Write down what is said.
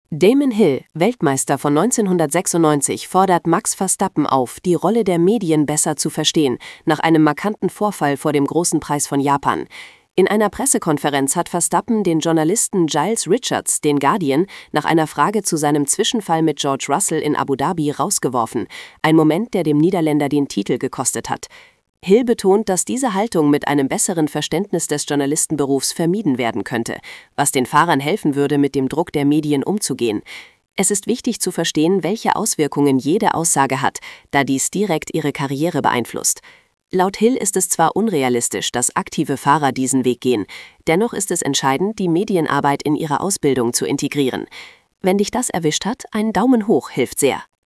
Damon Hill, Weltmeister von 1996, fordert Max Verstappen auf, die Rolle der Medien besser zu verstehen, nach einem markanten Vorfall vor dem Großen Preis von Japan. In einer Pressekonferenz hat Verstappen den Journalisten Giles Richards, den Guardian, nach einer Frage zu seinem Zwischenfall mit George Russell in Abu Dhabi rausgeworfen. Ein Moment, der dem Niederländer den Titel gekostet hat. Hill betont, dass diese Haltung mit einem besseren Verständnis des Journalistenberufs vermieden werden könnte, was den Fahrern helfen würde, mit dem Druck der Medien umzugehen. Es ist wichtig zu verstehen, welche Auswirkungen jede Aussage hat, da dies direkt ihre Karriere beeinflusst. Laut Hill ist es zwar unrealistisch, dass aktive Fahrer diesen Weg gehen, dennoch ist es entscheidend, die Medienarbeit in ihre Ausbildung zu integrieren. Wenn dich das erwischt hat, ein Daumen hoch hilft sehr.